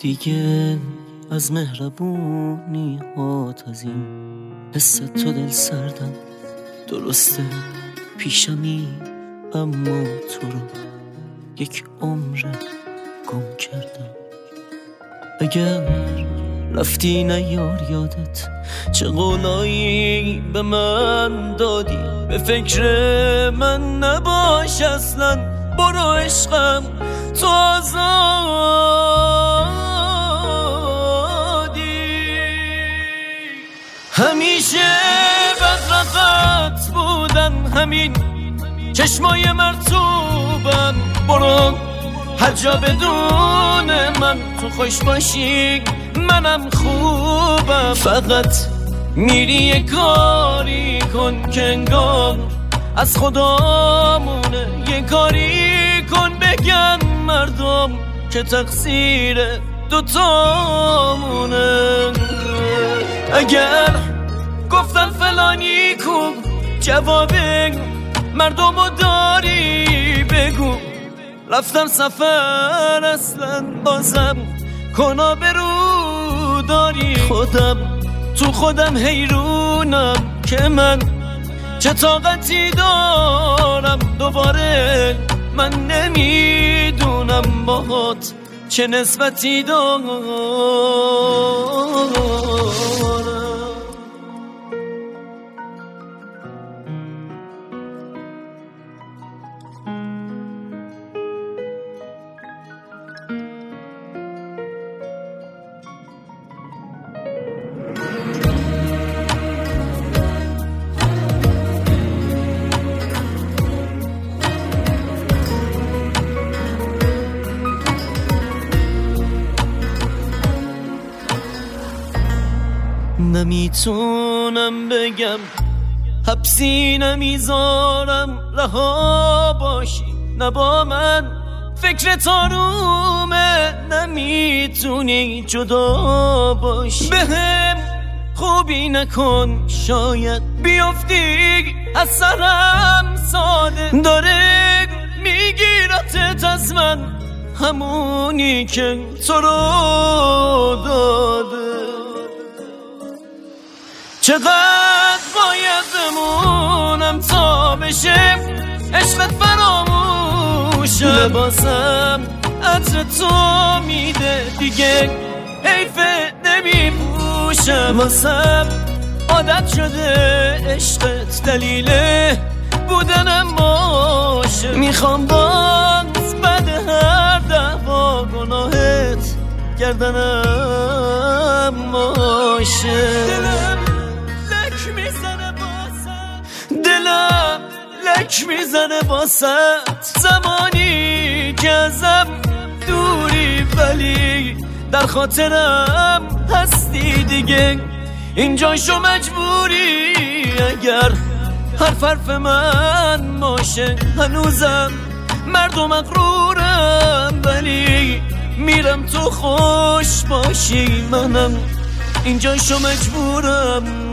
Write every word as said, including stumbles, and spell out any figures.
دیگه از مهربونی هات از این حس تو دل سردم. درسته پیشمی اما تو رو یک عمر گم کردم. اگر رفتی نیار یادت چه قولایی به من دادی، به فکر من نباش اصلا، برو عشقم تو آزادی. همیشه بدرقت بودن همین چشمای مرطوبن، برو هر جا بدون من تو خوش باشی منم خوبم. فقط میری یه کاری کن که انگار از خدامونه، یه کاری کن بگن مردم که تقصیر دوتامونه. اگر گفتن فلانی کو جواب مردمو داری بگو، رفتم سفر اصلا بازم کنا برو داری. خودم تو خودم حیرونم که من چه طاقتی دارم، دوباره من نمیدونم باهات چه نسبتی دارم. نمیتونم بگم حبسی نمیذارم رها باشی، نه با من فکر تارومه، نمیتونی جدا باشی. بهم خوبی نکن شاید بیفتی از سرم ساده، داره میگیرتت از من همونی که تو رو داده. چقدر باید بمونم تا بشه عشقت فراموشم، لباسم عطر تو میده دیگه حیفه نمیپوشم. واسم عادت شده عشقت دلیل بودنم باشه، میخوام باز بعد هر دعوا گناهت گردنم باشه. دلم لک میزنه باست زمانی که ازم دوری، ولی در خاطرم هستی دیگه اینجاشو مجبوری. اگر حرف حرف من باشه هنوزم مرد و مغرورم، ولی میرم تو خوش باشی منم اینجاشو مجبورم.